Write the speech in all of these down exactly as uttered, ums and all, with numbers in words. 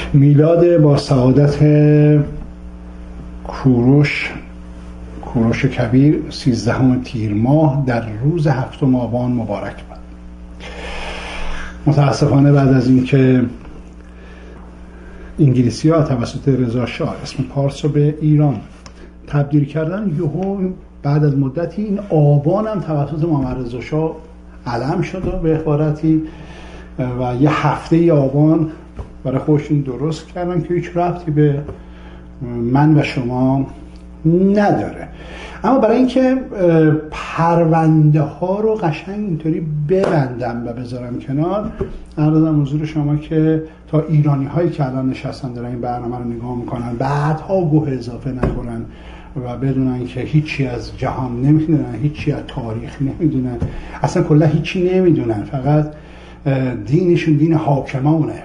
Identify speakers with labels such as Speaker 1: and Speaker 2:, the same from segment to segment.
Speaker 1: میلاد با سعادت کوروش کوروش کبیر سیزدهم تیر ماه در روز هفتم آبان مبارک باد. متاسفانه بعد از اینکه انگلیسی ها توسط رضا شاه اسم پارس رو به ایران تبدیل کردن، یهو بعد از مدتی این آبان هم توسط محمد رضا شاه علم شد و به عبارتی و یه هفته آبان برای خودشون درست کردن که هیچ ربطی به من و شما نداره. اما برای اینکه پرونده ها رو قشنگ اینطوری ببندم و بذارم کنار، عرضم حضور شما که تا ایرانی هایی که الان نشستن دارن این برنامه رو نگاه میکنن بعدها گوه اضافه نکنن و بدونن که هیچی از جهان نمیدونن، هیچی از تاریخ نمیدونن، اصلا کلا هیچی نمیدونن، فقط دینشون دین حاکمانه.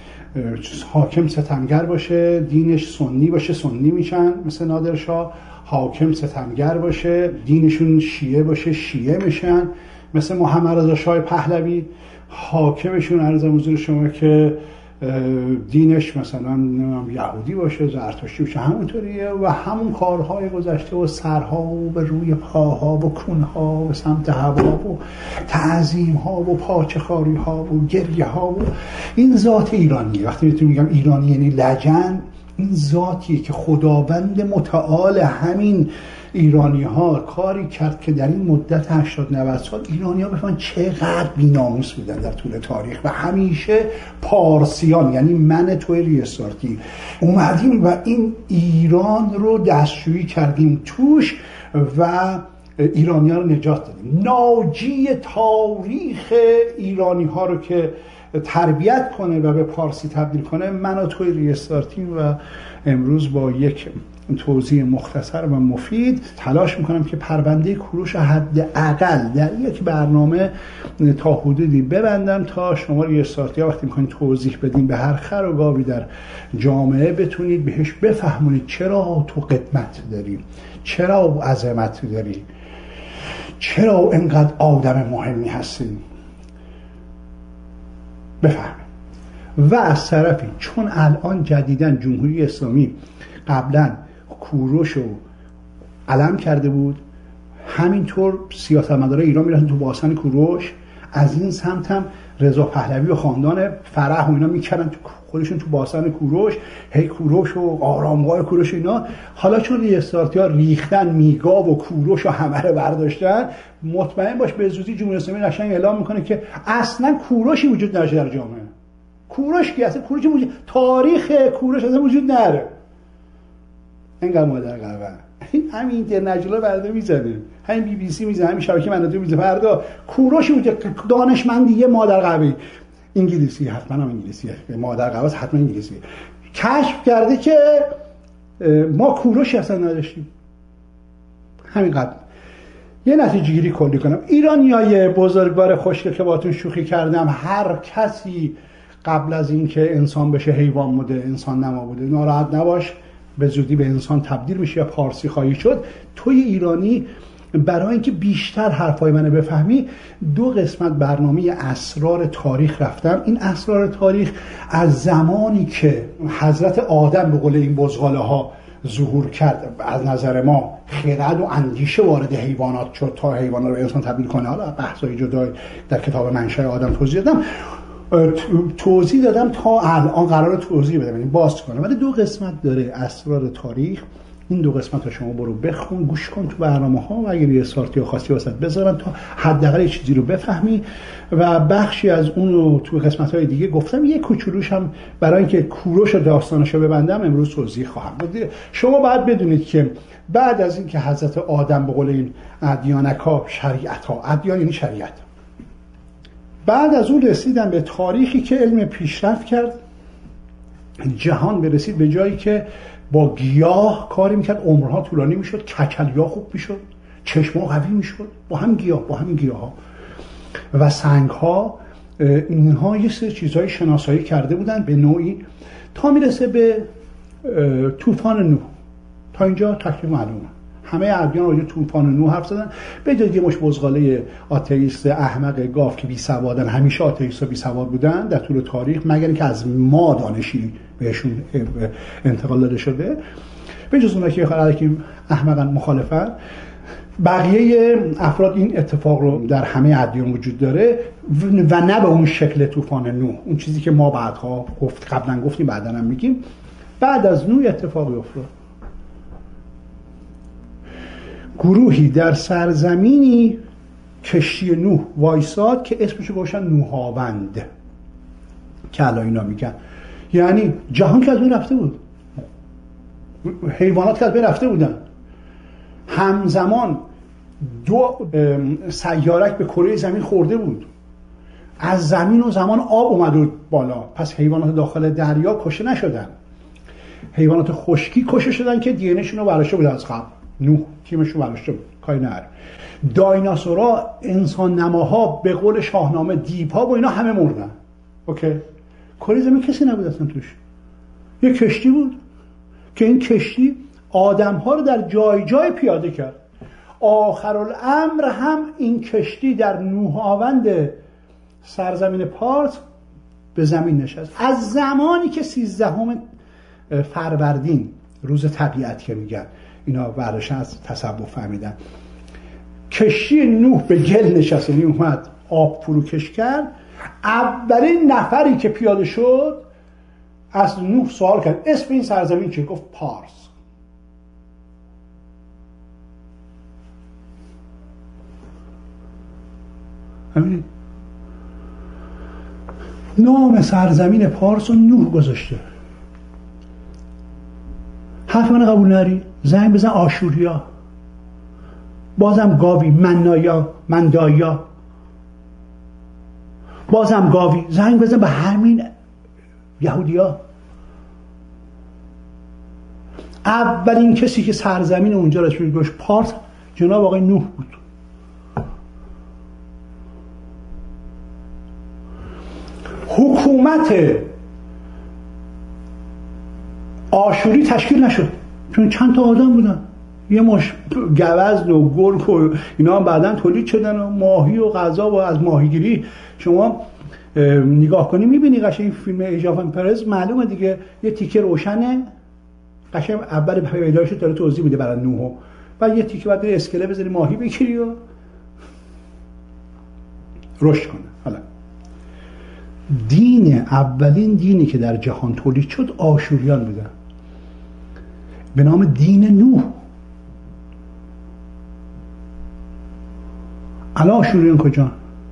Speaker 1: حاکم ستمگر باشه دینش سنی باشه سنی میشن مثل نادرشاه، حاکم ستمگر باشه دینشون شیعه باشه شیعه میشن مثل محمد رضا شاه پهلوی، حاکمشون عرضم حضور شما که دینش مثلا یهودی باشه زرتشتی باشه، همونطوریه و همون کارهای گذشته و سرها و به روی پاها و کونها و سمت هوا و تعظیم ها و پاچه خاری ها و گریه ها و این ذات ایرانیه. وقتی میتونم میگم ایرانی یعنی لجن، این ذاتیه که خداوند متعال همین ایرانی ها کاری کرد که در این مدت هشتاد نود سال ایرانی ها بفهمن چقدر بی‌ناموس بودن در طول تاریخ و همیشه پارسیان یعنی من توی ریستارتی اومدیم و این ایران رو دستشویی کردیم توش و ایرانی ها رو نجات دادیم. ناجی تاریخ ایرانی ها رو که تربیت کنه و به پارسی تبدیل کنه من توی ریستارتی و امروز با یک توضیح مختصر و مفید تلاش میکنم که پرونده کوروش حداقل در یک برنامه تا حدودی ببندم تا شما ریستارتی ها وقتی میکنید توضیح بدین به هر خر و گاوی در جامعه بتونید بهش بفهمونید چرا تو قدمت داری، چرا عظمت داری، چرا اینقدر آدم مهمی هستی بفهمید. و از طرفی چون الان جدیداً جمهوری اسلامی قبلا کوروش رو علم کرده بود، همینطور سیاستمدارای ایران میرفتن تو باسن کوروش، از این سمت هم رضا پهلوی و خاندان فرح و اینا میکردن تو خودشون تو باسن کوروش، هی کوروش و آرامگاه کوروش اینا. حالا چون ریستارتی ها ریختن میگا و کوروش و همه رو برداشتن، مطمئن باش به زودی جمهوری اسلامی قشنگ اعلام میکنه که اصلا کوروشی وجود نداره در جامعه. کوروش کی اصلا کوروش وجود تاریخ کوروش اصلا وجود نداره. اینقدر مادر قهوه همین اینترنشنال برده میزنه، همین بی بی سی میزنه، همین شبکه مناطق میزنه، فردا کوروش وجود دانشمندی یه مادر قهوه انگلیسی حتما هم انگلیسیه، مادر قهوه حتما انگلیسیه کشف کرده که ما کوروش اصلا نداشتیم. همینقدر یه نتیجه گیری کلی کنم. ایرانیای بزرگوار خوشگل که باهاتون شوخی کردم، هر کسی قبل از اینکه انسان بشه حیوان بوده، انسان نما بوده، ناراحت نباش، به زودی به انسان تبدیل میشه یا پارسی خواهی شد. توی ایرانی برای اینکه بیشتر حرفای منو بفهمی دو قسمت برنامه اسرار تاریخ رفتم. این اسرار تاریخ از زمانی که حضرت آدم به قول این بزغاله ها ظهور کرد، از نظر ما خرد و اندیشه وارد حیوانات شد تا حیوانات رو به انسان تبدیل کنه. حالا بحثای جدای در کتاب منشأ آدم توضیح دادم توضیح دادم تا الان قرار توضیح بدم، یعنی باز کنم. ولی دو قسمت داره اسرار تاریخ. این دو قسمت رو شما برو بخون، گوش کن تو برنامه‌ها و اگه ریستارتی ها خواستی واسط بذارم تا حداقل یه چیزی رو بفهمی. و بخشی از اون رو تو قسمت‌های دیگه گفتم، یه کوچولوش هم برای اینکه کوروش داستانشو ببندم امروز توضیح خواهم داد. شما باید بدونید که بعد از اینکه حضرت آدم به قول این ادیانکا شریعت‌ها، ادیان یعنی شریعت، بعد از اون رسیدن به تاریخی که علم پیشرفت کرد، جهان برسید به جایی که با گیاه کاری میکرد، عمرها طولانی میشد، ککلیا خوب میشد، چشمها قوی میشد با هم گیاه با هم گیاه ها و سنگ ها. اینها یه سری چیزهای شناسایی کرده بودن به نوعی تا میرسه به طوفان نوح. تا اینجا تکلیف معلومه. همه ادیان راجع طوفان نوح حرف زدن، به جز یه مش بزغاله آتئیست احمق گاف که بی سوادن. همیشه آتئیست‌ها بی سواد بودن در طول تاریخ، مگر اینکه از ما دانشی بهشون انتقال داده شده. به جز اونایی که خلاص احمقن مخالفن، بقیه افراد این اتفاق رو در همه ادیان وجود داره و نه به اون شکل طوفان نوح. اون چیزی که ما بعدها گفت قبلا گفتیم بعدا هم میگیم، بعد از نوح اتفاقی افتاد. گروهی در سرزمینی کشتی نوح وایساد که اسمشو گذاشتن نوحاوند که الان اینا میگن، یعنی جهان که از بین رفته بود، حیوانات که از بین رفته بودن، همزمان دو سیارک به کره زمین خورده بود، از زمین و زمان آب اومده بود بالا، پس حیوانات داخل دریا کشته نشدن، حیوانات خشکی کشته شدن که دی ان اشون رو برداشته بود از قبل، نوح تیمشون برداشته بود، کاری نداره. دایناسورها، انسان نماها، به قول شاهنامه دیوها و اینا همه مردن. اوکی، کره زمین کسی نبود اصلا توش، یه کشتی بود که این کشتی آدم‌ها رو در جای جای پیاده کرد. آخرالامر هم این کشتی در نوحاوند سرزمین پارس به زمین نشست. از زمانی که سیزدهم فروردین، روز طبیعت که میگن اینا برداشتن از تصوف فهمیدن، کشتی نوح به گل نشست، یعنی اومد آب فروکش کرد. اولین نفری که پیاده شد از نوح سوال کرد اسم این سرزمین چیه؟ گفت پارس. همین نام سرزمین پارس رو نوح گذاشته. حرف من قبول نری؟ زنگ بزن آشوریا، بازم گاوی، منایا، مندایا، بازم گاوی، زنگ بزن به همین یهودیا. اولین کسی که سرزمین اونجا رو اسمش گذاشت پارس جناب آقای نوح بود. حکومت آشوری تشکیل نشد چون چند تا آدم بودن، یه مش گوزن و گرگ و اینا هم بعدن تولید شدن و ماهی و غذا و از ماهیگیری شما نگاه کنی میبینی قشنگ این فیلم ایج آف امپرز معلومه دیگه، یه تیکه روشنه قشنگ اول پیدایش داره توضیح میده برای نوح، بعد یه تیکه بعد اسکله بزنی ماهی بگیری و رشد کنه. حالا دین، اولین دینی که در جهان تولید شد آشوریان بودن به نام دین نوح. الان آشوریان کجا؟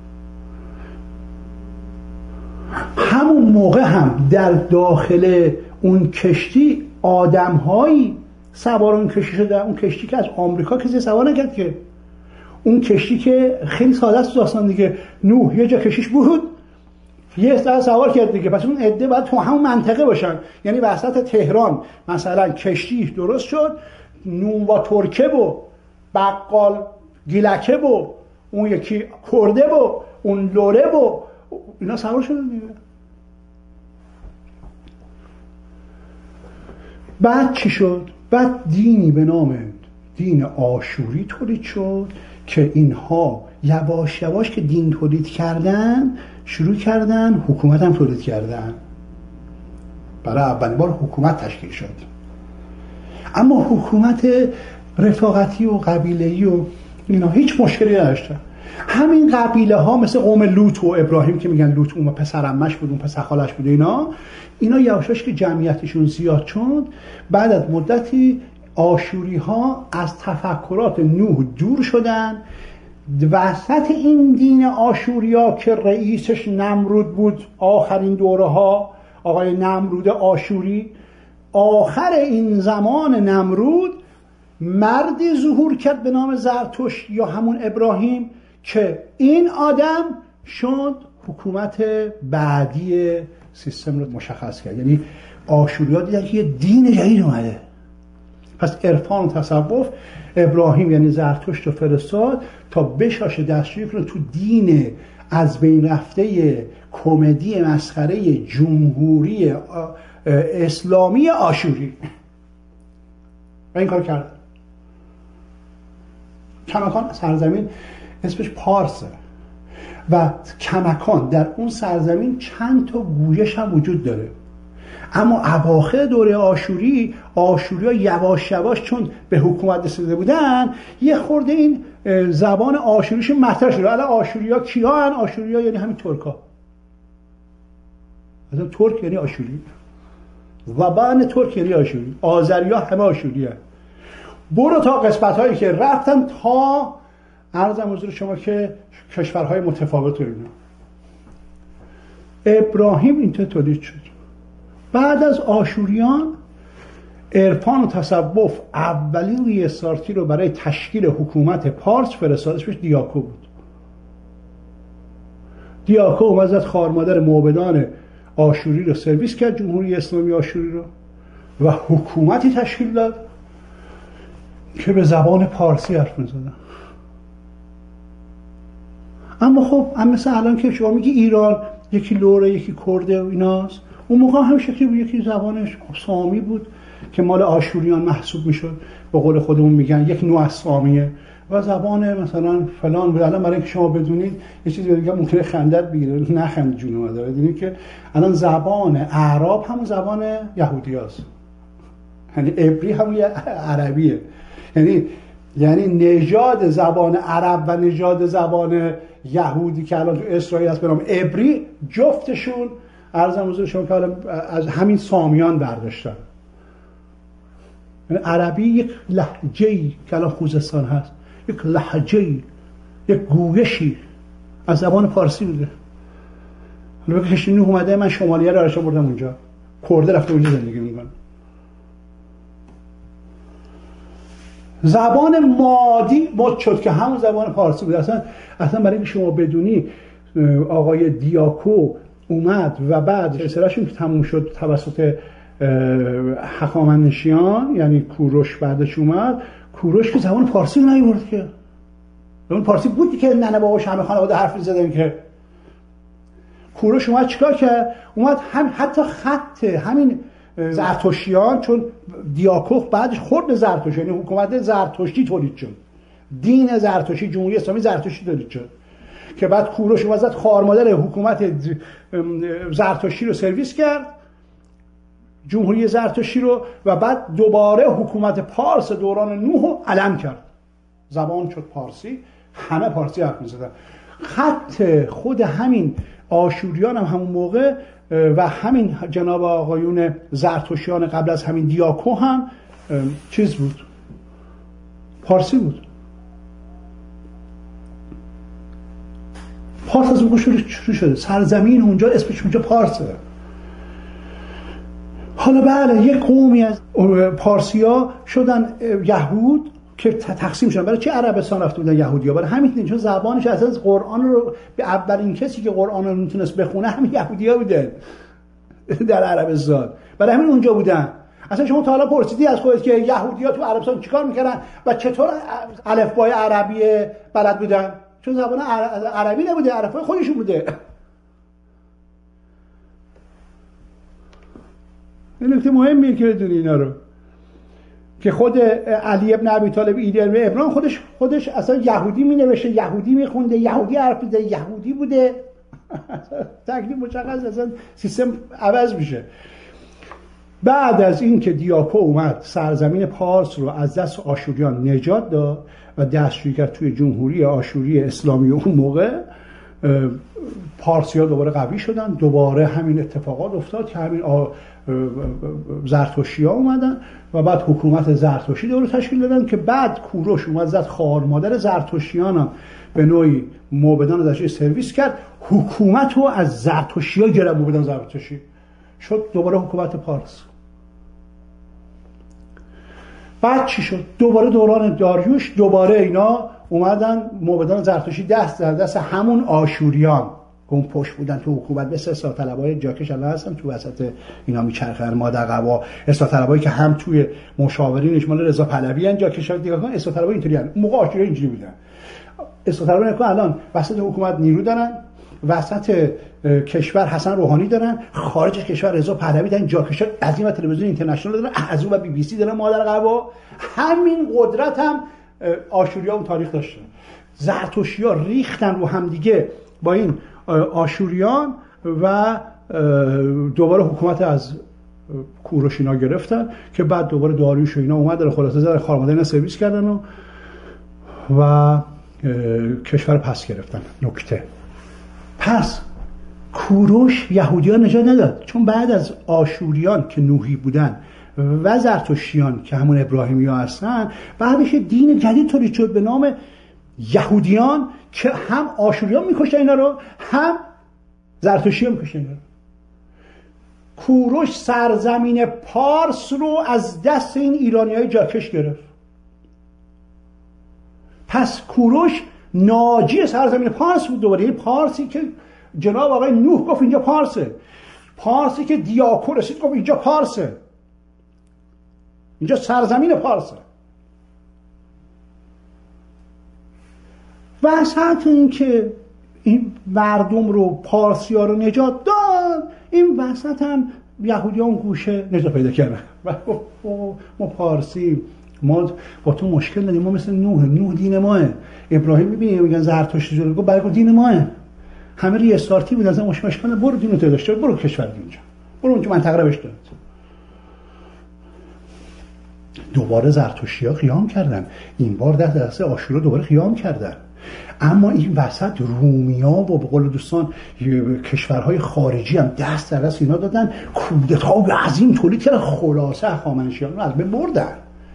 Speaker 1: همون موقع هم در داخل اون کشتی آدم‌هایی سوار اون کشتی شده. اون کشتی که از آمریکا کسی سوار نکرد که، اون کشتی که خیلی ساده است داستان دیگه، نوح یه جا کشیش بود یه استاد سوار کرد دیگه، پس اون عده باید تو همون منطقه باشن، یعنی وسط تهران مثلا کشتی درست شد، نون و ترکه و بقال گیلکه و اون یکی کرده و اون لوره و اینا سوار شدن دیگه. بعد چی شد؟ بعد دینی به نام دین آشوری تولید شد که اینها یواش یواش که دین تولید کردن شروع کردن حکومت هم تولید کردن. برای اولین بار حکومت تشکیل شد، اما حکومت رفاقتی و قبیله‌ای و اینا هیچ مشکلی نداشتن. همین قبیله ها مثل قوم لوط و ابراهیم که میگن لوط اون پسر عمش بود اون پسر خالش بود، اینا اینا یواشاش که جمعیتشون زیاد شد، بعد از مدتی آشوری ها از تفکرات نوح دور شدن. وسط این دین آشوریا که رئیسش نمرود بود آخرین دوره ها، آقای نمرود آشوری، آخر این زمان نمرود مردی ظهور کرد به نام زرتشت یا همون ابراهیم که این آدم شد حکومت بعدی سیستم رو مشخص کرد. یعنی آشوریا دیدن که یه دین جدید اومده، پس عرفان و تصوف ابراهیم یعنی زرتشت و فرستاد تا بشاشه دستشویی کنه تو دین از بین رفته کمدی مسخره جمهوری اسلامی آشوری و این کار کردن. کمکان سرزمین اسمش پارسه و کمکان در اون سرزمین چند تا گویش هم وجود داره. اما اواخر دوره آشوری، آشوری‌ها یواش یواش چون به حکومت رسیده بودن یه خورده این زبان آشوریش مطرح شده. الان آشوری‌ها کیا هن؟ آشوری‌ها یعنی همین ترک‌ها. مثلا ترک یعنی آشوری، زبان ترک یعنی آشوری، آذری‌ها همه آشوری هن. برو تا قسمت‌هایی که رفتن تا عرضم حضور شما که کشورهای متفاوت و اینا. ابراهیم اینطور تولید شد. بعد از آشوریان عرفان و تصوف اولین ریستارتی رو برای تشکیل حکومت پارس فرستاد، اسمش دیاکو بود. دیاکو اومد خارمادر موبدان آشوری رو سرویس کرد، جمهوری اسلامی آشوری رو، و حکومتی تشکیل داد که به زبان پارسی حرف می‌زدن. اما خب هم مثل الان که شما میگی ایران یکی لوره یکی کرده و ایناست، اون موقع هم شکلی بود، یکی زبانش سامی بود که مال آشوریان محسوب میشد، به قول خودمون میگن یک نوع از سامیه، و زبان مثلا فلان بود. الان برای اینکه شما بدونید یه چیزی بگم ممکنه خندت بگیره، نخند جون اومده، بدونید که الان زبان اعراب همون زبان یهودیاست، یعنی عبری همون عربیه، یعنی یعنی نژاد زبان عرب و نژاد زبان یهودی که الان تو اسرائیل هست به نام عبری، جفتشون عرضم حضور شما که از همین سامیان برداشتن. یعنی عربی یک لهجه‌ای که الان خوزستان هست، یک لهجه‌ای، یک گویشی از زبان پارسی بوده. حالا بگه کشتی نوح اومده، من شمالیه رو ارشا بردم اونجا، کرده رفته اونجا زندگی میکنه. زبان مادی مد شد که همون زبان پارسی بود. اصلا اصلا برای اینکه شما بدونی آقای دیاکو اومد و بعد سرشون که تموم شد توسط هخامنشیان، یعنی کوروش بعدش اومد، کوروش که زبان پارسی رو نیورد، که زبان پارسی بودی که ننه باباش همه خانواده حرف می‌زدن. که کوروش اومد چیکار کرد؟ اومد هم حتی خط همین زرتشتیان، چون دیاکوخ بعدش خورد به زرتشت، یعنی حکومت زرتشتی تولید شد، دین زرتشتی، جمهوری اسلامی زرتشتی تولید شد، که بعد کوروش اومد خارمادر حکومت زرتشتی رو سرویس کرد، جمهوری زرتشتی رو، و بعد دوباره حکومت پارس دوران نوح رو علم کرد، زبان شد پارسی، همه پارسی حرف می‌زدن. خط خود همین آشوریان هم همون موقع و همین جناب آقایون زرتشتیان قبل از همین دیاکو هم چیز بود، پارسی بود. پارس از اون شروع شده، سرزمین اونجا اسمش اونجا پارسه. حالا بله یک قومی از پارسیا شدن یهود که تقسیم شدن. برای چه عربستان رفته بودن یهودی‌ها؟ برای همین، چون زبانش اساسا قرآن رو به اولین کسی که قرآن رو میتونست بخونه همین یهودی‌ها بودن در عربستان، برای همین اونجا بودن. اصلا شما تا حالا پرسیدی از خودت که یهودی‌ها تو عربستان چیکار میکردن و چطور الفبای عربی بلد بودن؟ چون زبان عربی نبوده، الفبای خودشون بوده. این نکته مهمیه که بدونی اینا رو، که خود علی ابن ابی طالب ایده ابراهیم خودش خودش اصلا یهودی می نوشته، یهودی می خونده، یهودی حرف می‌زده، یهودی بوده. تکلیف مشخص، اصلا سیستم عوض میشه. بعد از این که دیاکو اومد سرزمین پارس رو از دست آشوریان نجات داد و دستشویی کرد توی جمهوری آشوری اسلامی اون موقع، پارسی‌ها دوباره قوی شدن، دوباره همین اتفاقات افتاد که همین زرتشتی‌ها اومدن و بعد حکومت زرتشتی دوباره تشکیل دادن، که بعد کوروش اومد زد خارمادر زرتشتیان هم به نوعی موبدان زرتشتی سرویس کرد، حکومت رو از زرتشتی‌ها گرفت، موبدان زرتشتی شد دوباره حکومت پارس. بعد چی شد؟ دوباره دوران داریوش، دوباره اینا اومدن موبدان زرتشتی دست در دست همون آشوریان اون پشت بودن تو حکومت، مثل اصلاح طلبای جاکش الان هستن تو وسط اینا میچرخن مادر قوا، اصلاح طلبایی که هم توی مشاورینش مال رضا پهلوی ان، جاکش دیگه کن، اصلاح طلبای اینطوری ان. اون موقع آشوری اینجوری بودن. اصلاح طلبای که الان وسط حکومت نیرو دارن، وسط کشور حسن روحانی دارن، خارج کشور رضا پهلوی دارن، جاکش عظیم تلویزیون اینترنشنال دارن، از اون و بی بی سی دارن مادر قوا. همین قدرت هم آشوریا اون تاریخ داشتن. زرتشتی‌ها ریختن رو هم دیگه با این آشوریان و دوباره حکومت از کوروش اینا گرفتن که بعد دوباره داریوش و اینا اومدن خلاصه زدن خارمادر اینا سرویس کردن و و کشور پس گرفتن. نکته پس کوروش یهودیان نجات نداد، چون بعد از آشوریان که نوحی بودن و زرتشتیان که همون ابراهیمی ها هستن، بعدش دین جدید تولید شد به نام یهودیان که هم آشوریان میکشتن اینا رو، هم زرتشتیان میکشتن اینا رو. کوروش سرزمین پارس رو از دست این ایرانی های جاکش گرفت. پس کوروش ناجی سرزمین پارس بود دوباره. این پارسی که جناب آقای نوح گفت اینجا پارسه، پارسی که دیاکو رسید گفت اینجا پارسه، اینجا سرزمین پارسه. وسط این که این مردم رو، پارسی ها رو نجات داد، این وسط هم یهودی ها اون گوشه نجات پیدا کردن و ما پارسی ما با تو مشکل نداریم، ما مثل نوح، نوح دین ماه. ابراهیم میبینی میگن زرتشتی جلو گفت برای دین ماه، همه ریستارتی بود، از این مشکل برو دینو تو داشته، برو کشور اونجا، برو اونجا منطقه رو بشت. دوباره زرتشتی‌ها قیام کردن، این بار ده دسته آشورا دوباره قیام کردن. اما این وسط رومیا و به قول دوستان کشورهای خارجی هم دست در دست اینا دادن، کودتای عظیم تولید کردن، خلاصه هخامنشیان رو از بین بردن.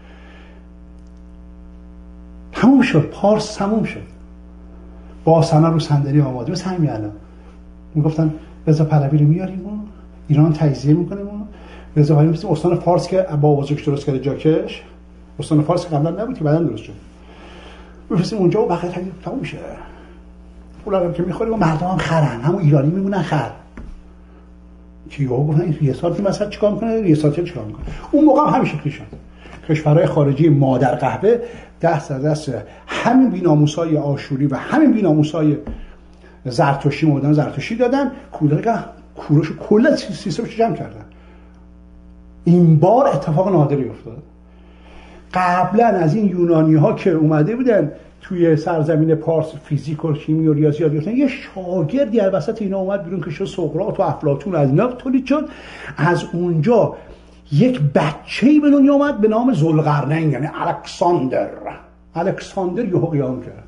Speaker 1: تموم شد، پارس تموم شد. باسنا رو صندلی آماده. مثل همین الان میگفتن رضا پهلوی رو میاریم و ایران تجزیه میکنیم و رضا پهلوی مثل استان فارس که با آوازش درست کرده جاکش، استان فارس قبلا نبود که بعداً درست شد، میفرستیم اونجا و بقیه تموم میشه. پولا که میخوریم و مردم هم خرن، همون ایرانی میمونن خر. کیو گفتن این ریاست مثلا چیکار میکنه، ریاست چیکار میکنه. اون موقع هم همیشه شد کشورهای خارجی مادر قهوه دست در دست همین بی‌ناموسای آشوری و همین بی‌ناموسای زرتشتی مدن زرتشتی دادن، کودتا کوروش کلا سیستمش جمع کردن. این بار اتفاق نادری افتاد. قبلا از این یونانی ها که اومده بودن توی سرزمین پارس فیزیک و شیمی و ریاضی یاد گرفتن، یه شاگردی از وسط اینا اومد بیرون که شد سقراط و افلاطون از اینا تولید شد. از اونجا یک بچه‌ای به دنیا اومد به نام ذوالقرنین، یعنی الکساندر. الکساندر یهو قیام کرد.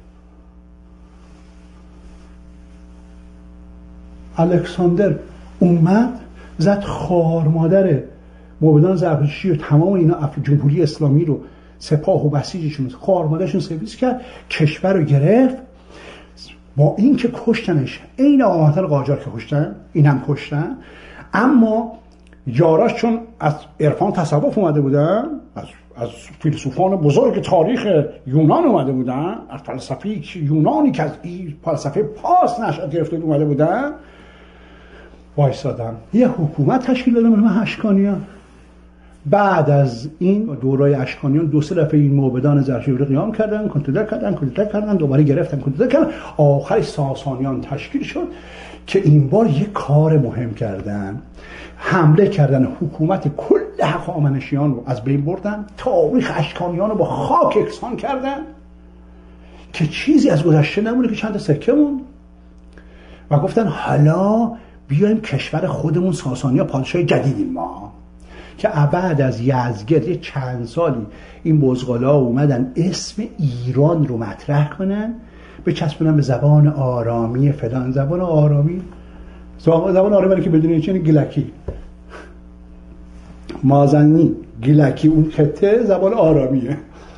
Speaker 1: الکساندر اومد زد خار مادر موبدان زرتشتی و تمام اینا جمهوری اسلامی رو، سپاه و بسیجشون خار مادرشون سرویس کرد، کشور رو گرفت. با این که کشتنش، این آقا قاجار که کشتن، این هم کشتن، اما یاراش چون از عرفان تصوف اومده بودن، از از فیلسوفان بزرگ تاریخ یونان اومده بودن، از فلسفه یونانی که از این فلسفه پارس نشأت گرفته اومده بودن، وایسادن یه حکومت تشکیل دادن به نام اشکانیان. بعد از این دورای اشکانیان دو سه دفعه این موبدان زرتشتی رو قیام کردن، کنترل کردن، کنترل کردن، دوباره گرفتن، کنترل کردن، آخر ساسانیان تشکیل شد که این بار یک کار مهم کردن، حمله کردن حکومت کل هخامنشیان رو از بین بردن، تاریخ اشکانیان رو با خاک یکسان کردن که چیزی از گذشته نمونه که چند سکه مون، و گفتن حالا بیایم کشور خودمون ساسانیا پادشاه جدیدیم ما. که بعد از یزدگرد یه چند سالی این بزغالا اومدن اسم ایران رو مطرح کنن، بچسبونن به زبان آرامی فلان. زبان آرامی زبان آرامی که بدونید چیه، گلکی، مازنی، گلکی، اون خطه زبان آرامیه.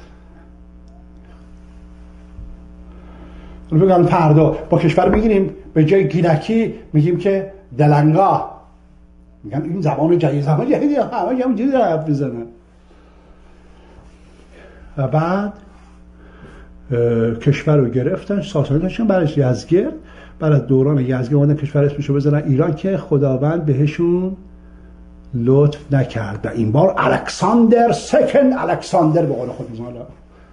Speaker 1: بگم فردا با کشور بگیریم به جای گلکی میگیم که دلنگا، میگن این زبان جدید، زبان جدیدی، همه هم جدید حرف میزنن. و بعد کشور رو گرفتن، ساسانیان برش یزدگرد، بعد از دوران یزدگرد اومدن کشور اسمشو بزنن ایران که خداوند بهشون لطف نکرد. و این بار الکساندر سکند الکساندر به قول خودمون حالا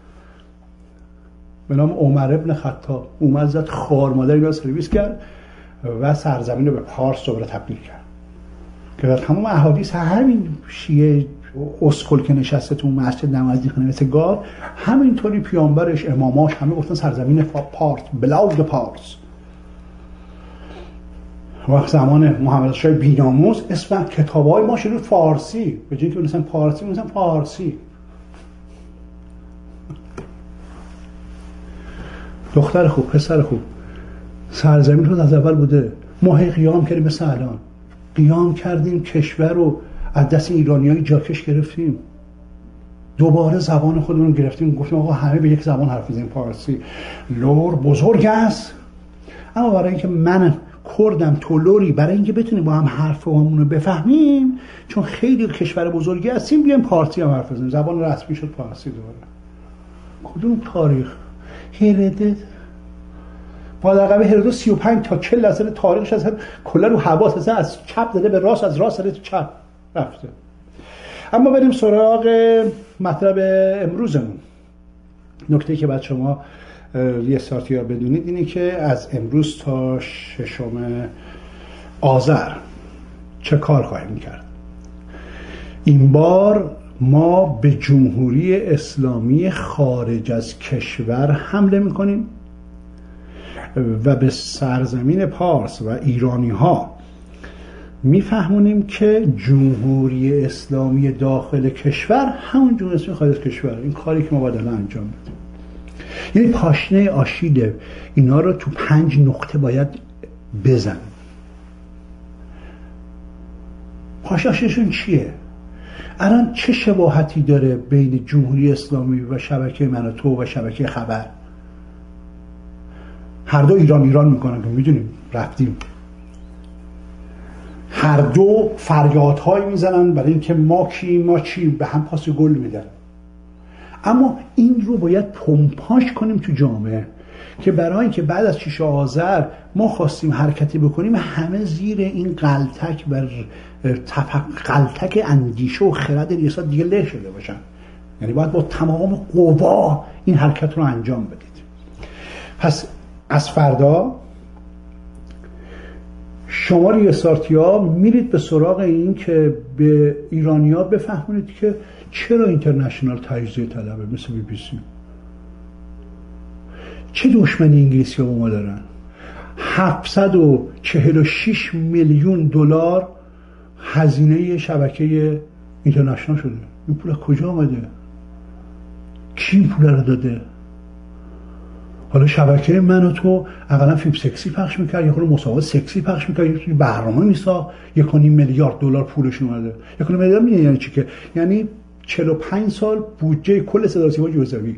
Speaker 1: به نام عمر ابن خطاب اومد زد خار مادر اینا سرویس کرد و سرزمین رو به پارس دوباره تبدیل کرد که در تمام احادیث همین شیعه اسکل که نشسته تو مسجد نماز میخونه مثل گاو، همینطوری پیامبرش، اماماش همه گفتن سرزمین پارس، بلاود پارس. وقت زمان محمد شاه بیناموس اسم کتابای ما شده فارسی، به جای که بنویسن پارسی بنویسن فارسی. دختر خوب، پسر خوب، سرزمین رو از اول بوده. ما هی قیام کردیم، مثل الان قیام کردیم، کشور رو از دست ایرانیای جاکش گرفتیم، دوباره زبان خودمون گرفتیم، گفتیم آقا همه به یک زبان حرف میزنیم، فارسی. لور بزرگ است، اما برای اینکه من کردم تو لوری، برای اینکه بتونیم با هم حرفمون رو بفهمیم، چون خیلی کشور بزرگی هستیم، بیایم فارسی هم حرف بزنیم. زبان رسمی شد فارسی دوباره. کدوم تاریخ؟ هرودوت با لقب هرودوت سی و پنج تا چهل درصد تاریخش اصلا کلا رو حواس، اصلا از چپ زده به راست، از راست زده تو چپ رفته. اما بریم سراغ مطلب امروزمون. نکته‌ای که بعد شما ریستارتیا بدونید اینه که از امروز تا ششم آذر چه کار خواهیم کرد. این بار ما به جمهوری اسلامی خارج از کشور حمله میکنیم و به سرزمین پارس و ایرانی ها میفهمونیم که جمهوری اسلامی داخل کشور همون جمهوری اسلامی خارج از کشور. این کاری که ما باید الان انجام بدیم، یعنی پاشنه آشیل اینا رو تو پنج نقطه باید بزنیم. پاشنه آشیلشون چیه؟ الان چه شباهتی داره بین جمهوری اسلامی و شبکه من و تو و شبکه خبر؟ هر دو ایران ایران میکنن که میدونیم، رفتیم. هر دو فریادهایی میزنن برای اینکه ما کی ما چی، به هم پاس گل میدن. اما این رو باید پمپاژ کنیم تو جامعه که برای اینکه بعد از شش آذر ما خواستیم حرکتی بکنیم، همه زیر این غلطک و غلطک اندیشه و خرد ریاست دیگه له شده باشن. یعنی باید با تمام قوا این حرکت رو انجام بدید. پس از فردا شما ریاستیا میرید به سراغ این که به ایرانی‌ها بفهمونید که چرا اینترنشنال تجزیه طلبه مثل بی بی سی. چه دشمنی انگلیسی ها با ما دارن؟ هفتصد و چهل و شش میلیون دلار هزینه شبکه اینترنشنال شده. این پول کجا آمده؟ کی این پول رو داده؟ حالا شبکه من و تو اقلا فیلم سکسی پخش میکرد، یا خود مسابقه سکسی پخش میکرد، یه برنامه میساخت، یک و نیم میلیارد دلار پولش اومده. یک و نیم میلیارد میدونی یعنی چی؟ که یعنی چهل و پنج سال بودجه کل صدا و سیما جزوی.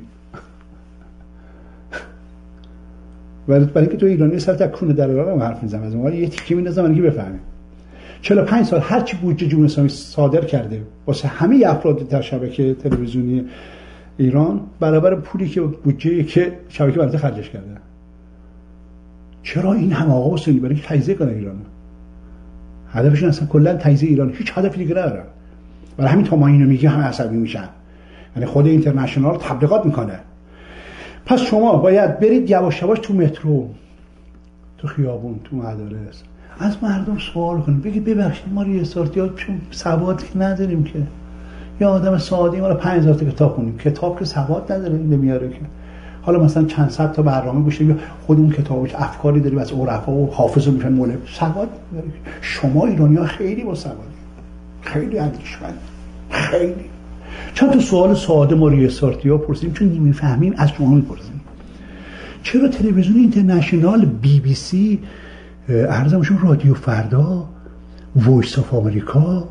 Speaker 1: برای اینکه تو ایرانی سر تک کونه در ایران حرف میزنم، از اون یه تیکه میندازم برای اینکه بفهمیم. چهل و پنج سال هر چی بودجه جمهوری اسلامی صادر کرده واسه همه افراد در شبکه تلویزیونی ایران برابر پولی که بودجه‌ای که شبکه برای خرجش کرده. چرا این هم آقا حسینی برای اینکه تجزیه کنه ایران؟ هدفشون اصلا کلا تجزیه ایران، هیچ هدفی دیگه ندارن. برای همین تا ما اینو میگه همه عصبی میشن. یعنی خود اینترنشنال تبلیغات میکنه. پس شما باید برید یواش یواش تو مترو، تو خیابون، تو مدارس از مردم سوال کنید، بگید ببخشید ما ریاستیا چون سواد که نداریم که، یا آدم ساده ما رو پنج هزار تا کتاب خونیم، کتاب که سواد نداره نمیاره که. حالا مثلا چند صد تا برنامه گوش بدیم، خودمون کتابش افکاری داریم از عرفا و حافظ و میفهمیم مولوی، سواد نداره. شما ایرانی‌ها خیلی با سوادی، خیلی اندیشمند، خیلی. چند تا سوال ساده ما ریاستیا پرسیدیم چون نمیفهمیم، از شما میپرسیم. چرا تلویزیون اینترنشنال، بی بی سی، ارزمشون رادیو فردا، وایس آف آمریکا،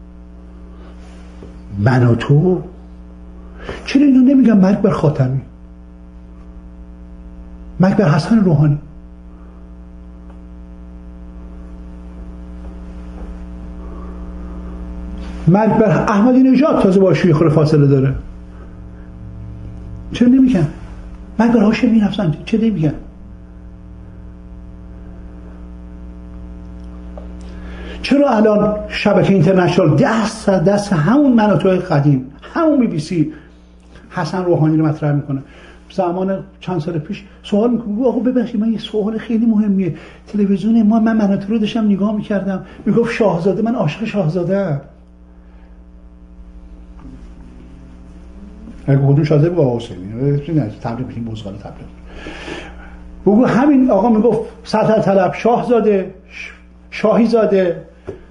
Speaker 1: من و تو، چرا اینا نمیگن مرگ بر خاتمی، مرگ بر حسن روحانی؟ مرگ بر احمدی نژاد تازه با شوخی خور فاصله داره، چرا نمیگن؟ مرگ بر هاشمی رفسنجانی چرا نمیگن؟ چرا الان شبکه اینترنشنال دست دست همون من و توی قدیم، همون بی بی سی حسن روحانی رو مطرح میکنه؟ زمان چند سال پیش سوال میکنه، آقا ببخشید من یه سوال خیلی مهمیه، تلویزیون ما من من و تو رو داشتم نگاه میکردم، میگفت شاهزاده، من عاشق شاهزاده ام. اگه خودمون شازده بگو آقا حسینی نه تبلیغ بگیم بزغال تبلیغ بگو همین آقا میگفت سلطنت طلب شاهزاده شاهی زاده،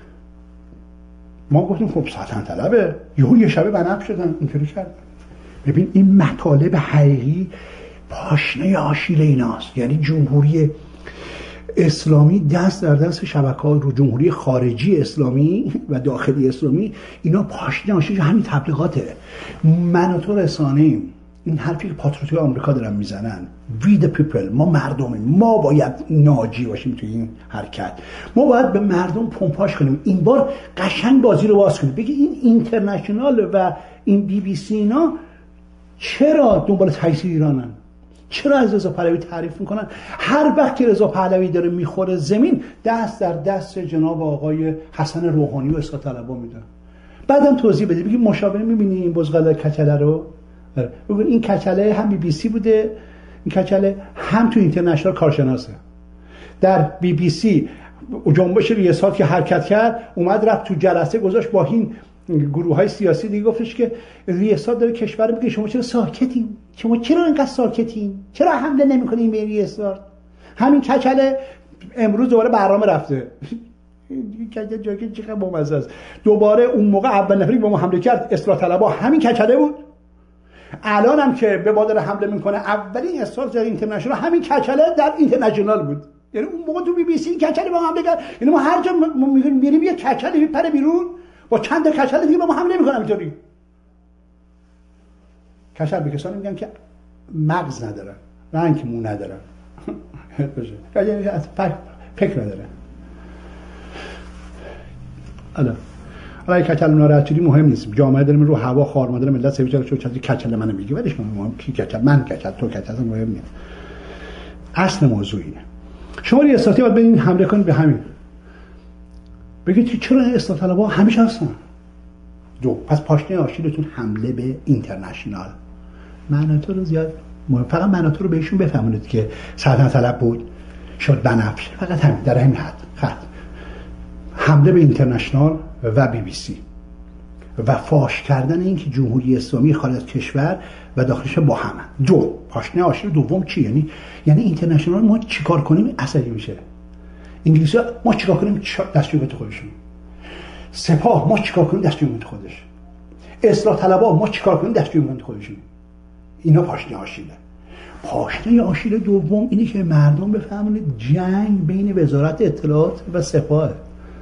Speaker 1: ما گفتیم خب سلطنت طلبه، یهو یه شبه بنفش شدن اینطوری کردن. ببین این مطالب حقیقی پاشنه آشیل ایناست. یعنی جمهوری اسلامی دست در دست شبکه‌های رو جمهوری خارجی اسلامی و داخلی اسلامی، اینا پاشنه آشیل همین تبلیغاته. من و تو رسانه‌ایم، این حرفی که پاتریوت‌های آمریکا دارن میزنن we the people، ما مردمیم، ما باید ناجی باشیم توی این حرکت، ما باید به مردم پمپاژ کنیم. این بار قشنگ بازی رو باز کنیم، بگی این اینترنشنال و این بی بی سی اینا چرا دنبال تجزیه ایرانن؟ چرا از رضا پهلوی تعریف میکنن؟ هر وقت که رضا پهلوی داره میخوره زمین، دست در دست جناب آقای حسن روحانی و اصلاح طلبها میدن. بعدم توضیح بده، بگی مشاوره میبینی این بزغاله کچله رو، بگو این کچله هم بی بی سی بوده، این کچله هم تو اینترنشنال کارشناسه. در بی بی سی جنبش ریاست که حرکت کرد، اومد رفت تو جلسه گذاشت با این گروه های سیاسی دیگه، گفتش که ریاست داره کشور میگه شما چرا ساکتین؟ شما چرا اینقدر ساکتین؟ چرا حمله نمیکنین به ریاست؟ همین کچله امروز دوباره برنامه رفته. این کچله جایی چقدر بامزه است. دوباره اون موقع اول نفری با ما حمله کرد اصلاح طلبها همین کچله بود. الان هم که به بادر حمله میکنه، اولین اصلاح در اینترنشنال همین کچله در اینترنشنال بود. یعنی اون موقع تو بی بی سی کچله با حمله کرد. یعنی ما هر جا میریم یه کچله میپره بیرون، با چند تا کچل دیگه با ما حمله میکنن. اینطوری کچل به کسانی میگن که مغز ندارن، رنگ مو ندارن، فکر ندارن. حالا حالا کچل ناراحت شدی مهم نیست، جامعه داریم رو هوا خار مادر ملت سویچ رو چه کچل منو میگی، ولش کن، مهم کی کچل، من کچل تو کچل مهم نیست. اصل موضوع اینه. شما ریاستی باید بدین حمله کنید به همین، بگید چرا اصلاح طلبها همیشه هستن. دو، پس پاشنه آشیلتون حمله به اینترنشنال. معناتو رو زیاد مهم، فقط معناتو رو بهشون بفهمونید که سلطنت طلب بود شد بنفش، فقط همین، در همین حد خط. حمله به اینترنشنال و بی بی سی و فاش کردن این که جمهوری اسلامی خارج از کشور و داخلش با همه. دو، پاشنه آشیل دوم چی؟ یعنی یعنی اینترنشنال ما چیکار کنیم عصبی میشه. انگلیسی ها ما چیکار کنیم دستیومت خودشون، سپاه ما چیکار کنیم دستیومت خودش، اصلاح طلبها ما چیکار کنیم دستیومت خودشون. اینا پاشنه آشیله. پاشنه آشیل دوم اینی که مردم بفهمونید جنگ بین وزارت اطلاعات و سپاه.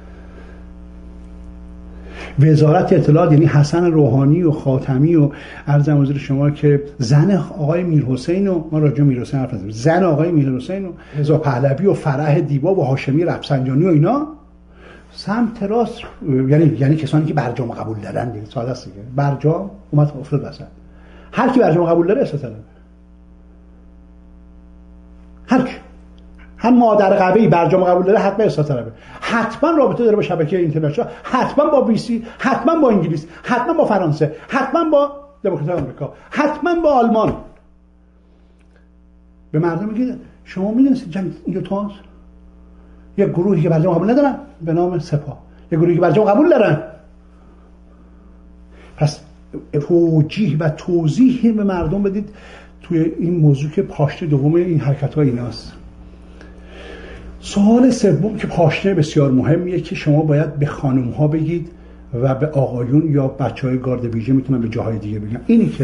Speaker 1: وزارت اطلاعات یعنی حسن روحانی و خاتمی و عرضم حضور شما که زن آقای میرحسین و ما راجع میرحسین حرف نزدیم، زن آقای میرحسین و رضا پهلوی و فرح دیبا و هاشمی رفسنجانی و اینا سمت راست، یعنی یعنی کسانی که برجام قبول دارن دیگه، ساده است دیگه. برجام اومد افتاد وسط. هر کی برجام قبول داره اصلا هر کی هم مادر قوی برجام قبول داره حتما اصلاح طلبه، حتما رابطه داره با شبکه اینترنشنال، حتما با بی سی، حتما با انگلیس، حتما با فرانسه، حتما با دموکرات‌های آمریکا، حتما با آلمان. به مردم میگه شما میدونید جنگ این دو تاست، یه گروهی که برجام قبول ندارن به نام سپاه، یه گروهی که برجام قبول دارن. پس توجیه و توضیح به مردم بدید توی این موضوع که پاشنه دوم این حرکت‌ها ایناست. سوال سوم که پاشنه بسیار مهمیه که شما باید به خانم‌ها بگید و به آقایون یا بچه‌های گارد ویژه، میتونم به جاهای دیگه بگم، اینی که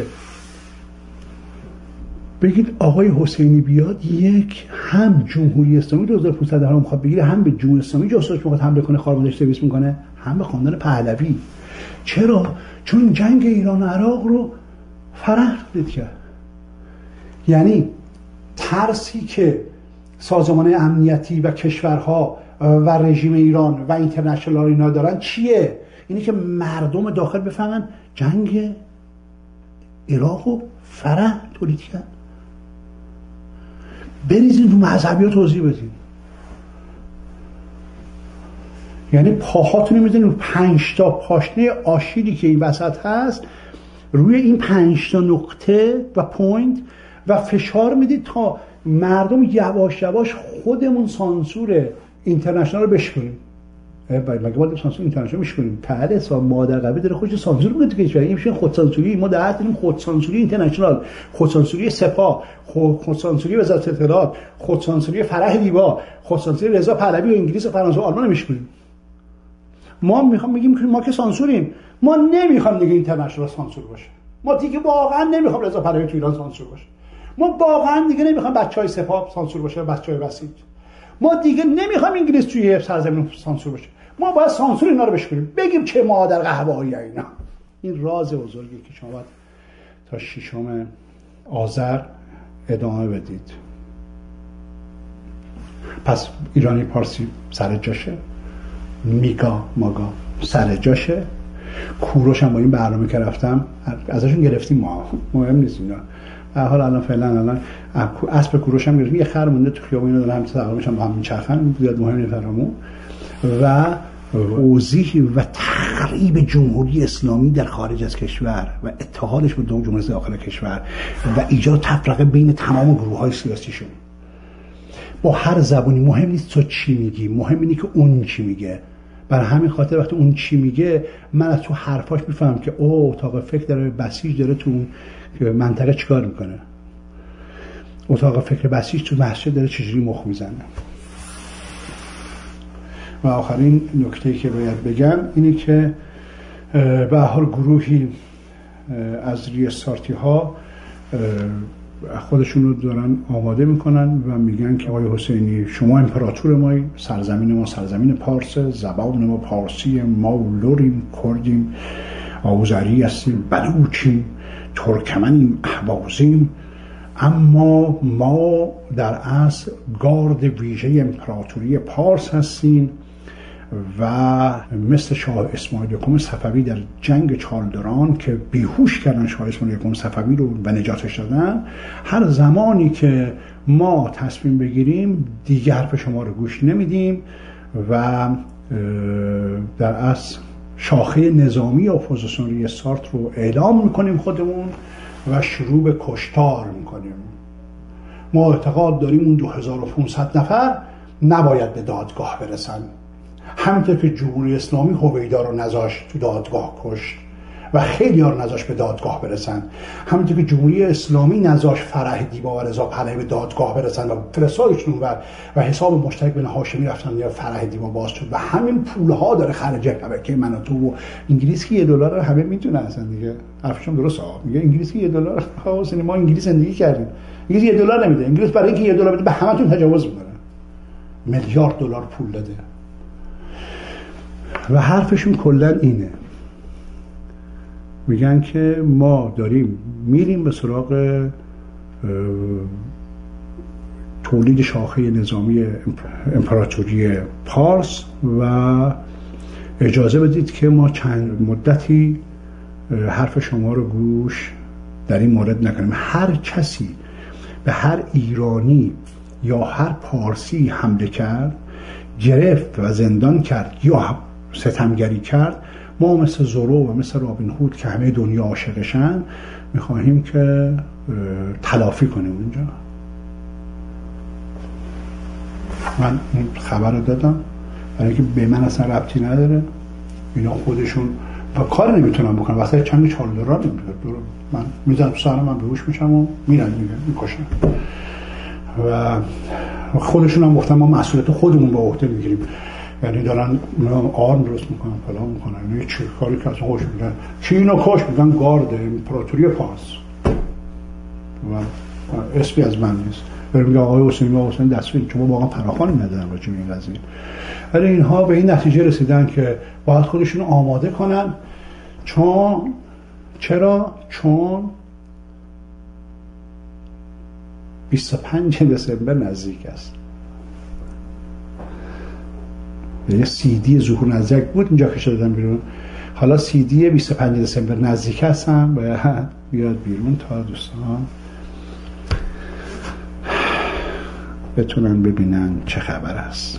Speaker 1: بگید آقای حسینی بیاد یک هم جمهوری اسلامی دو هزار و پانصد رو میخواد بگیره، هم به جمهوری اسلامی جاسوس میخواد حمله کنه، خارمندش سرویس میکنه، هم به خاندان پهلوی. چرا؟ چون جنگ ایران و عراق رو فرح تولید کرد. یعنی ترسی که سازمان امنیتی و کشورها و رژیم ایران و اینترنشنال اینا دارن چیه؟ اینی که مردم داخل بفهمن جنگ عراق رو فرح تولید کرد. بریزین رو مذهبی ها توضیح بدین. یعنی پاهاتونو میزنین رو پنج تا پاشنه آشیلی که این وسط هست، روی این پنج تا نقطه و پوینت و فشار میدید تا مردم یواش یواش خودمون سانسور اینترنشنال رو بشکنیم. مگه باید سانسور اینترنشنال میشه کنیم؟ بله سا مادر قبلی داره خودش سانسور میکنه تو کشور. این میشه خودسانسوری. ما در داریم خودسانسوری اینترنشنال، خودسانسوری سپاه، خودسانسوری وزارت اطلاعات، خودسانسوری فرح دیبا، خودسانسوری رضا پهلوی و انگلیس و فرانسه و آلمان میشه کنیم. ما میخوام بگیم که ما که سانسوریم، ما نمیخوام دیگه اینترنشنال سانسور باشه. ما دیگه واقعا نمیخوام رضا پهلوی تو ایران سانسور باشه. ما واقعا دیگه نمیخوام بچهای سپاه سانسور باشه، بچهای بسیج. ما دیگه نمیخوام انگلیس توی سرزمین سانسور باشه. ما باید سانسور اینا رو بشکنیم، بگیم چه مادر قهوه‌ای اینا. این راز بزرگی که شما باید تا ششم آذر ادامه بدید. پس ایرانی پارسی سر جاشه، میگا ماگا سر جاشه. کوروش هم با این برنامه که رفتم ازشون گرفتیم، ما مهم نیست اینا. حال الان فعلا الان اسب کوروش هم گرفتیم، یه خر مونده تو خیابون، اینا دارن هم تقریبا با هم میچرخن، زیاد مهم نیست برامون. و توضیح و تخریب جمهوری اسلامی در خارج از کشور و اتحادش با جمهوری داخل کشور و ایجاد تفرقه بین تمام گروه‌های سیاسیشون با هر زبانی. مهم نیست تو چی میگی، مهم اینه که اون چی میگه. برای همین خاطر وقتی اون چی میگه من از تو حرفاش میفهمم که او اتاق فکر داره بسیج داره تو اون منطقه چیکار میکنه، اتاق فکر بسیج تو مسجد داره چجوری مخ میزنه. و آخرین نکته‌ای که باید بگم اینه که به هر حال گروهی از ریستارتی ها خودشون رو دارن آماده میکنن و میگن که آقای حسینی شما امپراتور مایی، سرزمین ما سرزمین پارس، زبان ما پارسی، ما لوریم، کردیم، آذری هستیم، بلوچیم، ترکمنیم، اهوازیم، اما ما در اصل گارد ویژه امپراتوری پارس هستیم و مثل شاه اسماعیل یکم صفوی در جنگ چالدران که بیهوش کردن شاه اسماعیل یکم صفوی رو و نجاتش دادن، هر زمانی که ما تصمیم بگیریم دیگه حرف شما رو گوش نمیدیم و در اصل شاخه نظامی اپوزیسیون ریستارت رو اعلام میکنیم خودمون و شروع به کشتار میکنیم. ما اعتقاد داریم اون دو هزار و پانصد نفر نباید به دادگاه برسن، همینطور که جمهوری اسلامی هویدا رو نذاشت تو دادگاه کشت و خیلی ها رو نذاشت به دادگاه برسن، همینطور که جمهوری اسلامی نذاشت فرح دیبا و رضا پهلوی به دادگاه برسن و فرستادشون و و حساب مشترک بین هاشمی رفتن یا فرح دیبا باز شد و همین پولها داره خرج شبکه من و تو و انگلیس که یه دلار رو همه میدونن اصلا دیگه. حرفشون درسته، میگه انگلیس که یه دلار، خلاص ما انگلیس زندگی کردیم، انگلیس یه دلار نمیده. انگلیس برای اینکه یه دلار بده به همتون تجاوز میکنه، میلیارد دلار پول داده. و حرفشون کلا اینه، میگن که ما داریم میریم به سراغ تولید شاخه نظامی امپراتوری پارس و اجازه بدید که ما چند مدتی حرف شما رو گوش در این مورد نکنیم. هر کسی به هر ایرانی یا هر پارسی حمله کرد، گرفت و زندان کرد یا ستمگری کرد، ما مثل زورو و مثل رابین هود که همه دنیا عاشقشن میخواهیم که تلافی کنیم اونجا. من این خبر رو دادم برای اینکه به من اصلا ربطی نداره، اینا خودشون و کار نمیتونن بکنن. واسه چند چالدران نمیتونن، من میزنم تو سرم، من بیهوش میشم و میرن میگن میکشن و خودشون هم گفتن ما مسئولیت خودمون با عهده میگیریم. یعنی دارن آرم درست میکنن، فلان میکنن، یعنی چه کاری که اصلا خوش میگن چی اینا کاش میگن گارد امپراتوری پارس و اسمی از من نیست. برای میگه آقای حسینی و حسین دستوری چون واقعا فراخوانی ندارن راجع به این قضیه. ولی اینها به این نتیجه رسیدن که باید خودشون آماده کنن. چون چرا؟ چون بیست و پنج دسامبر نزدیک است. یه سی دی ظهور نزدیک بود اینجا که شدن بیرون، حالا سی دی بیست و پنج دسامبر نزدیک هستم، باید بیاد بیرون تا دوستان بتونن ببینن چه خبر است.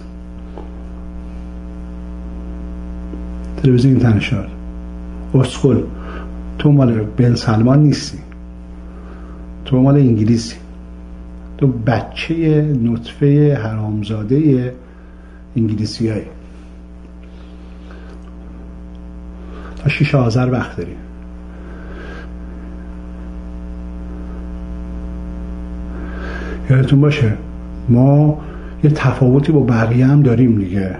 Speaker 1: تلویزیون اینترنشنال اسکول، تو مال بن سلمان نیستی، تو مال انگلیسی، تو بچه نطفه حرامزاده انگلیسی هایی. تا شیش آذر وقت داریم. یادتون باشه ما یه تفاوتی با بقیه هم داریم دیگه،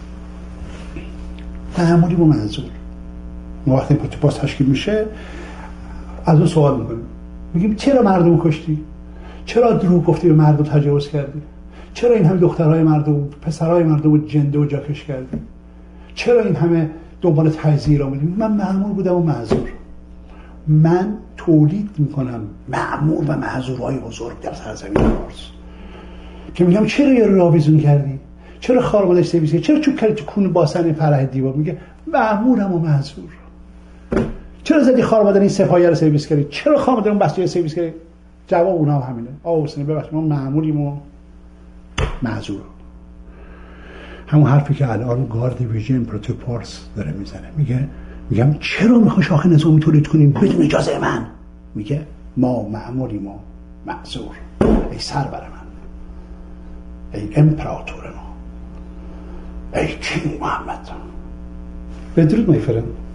Speaker 1: معمولی با منظور. ما وقتی پاتی پاس تشکیل میشه از اون سوال میکنیم، میگیم چرا مردم کشتی؟ چرا دروغ گفتی به مردم تجاوز کردی؟ چرا این همه دخترهای مردم، پسرهای مردم جنده و جاکش کردی؟ چرا این همه دنبال تجزیه را میدیم؟ من مأمور بودم و معذور. من تولید میکنم مأمور و معذورهای بزرگ در سرزمین فارس که میگم چرا یه رو آویزون کردی؟ چرا خارمادش سرویس کردی؟ چرا چوب کردی تو کون باسن فرح دیوار؟ میگه مأمورم و معذور. چرا زدی خارمادر این سپاهی رو سرویس کردی؟ چرا خارمادر اون بسیج سرویس کردی؟ جواب اونها هم همینه. آقا حسین ببخشید ما مأموریم و معذور. همون حرفی که الان گارد ویژن پروتوپارس داره میزنه، میگه میگم چرا میخوای شاخه نظامی تولید کنیم بدون اجازه من؟ میگه ما مأموریم و معذور. ای سرور من، ای امپراتور ما، ای کینگ محمد. بدرود میفرم.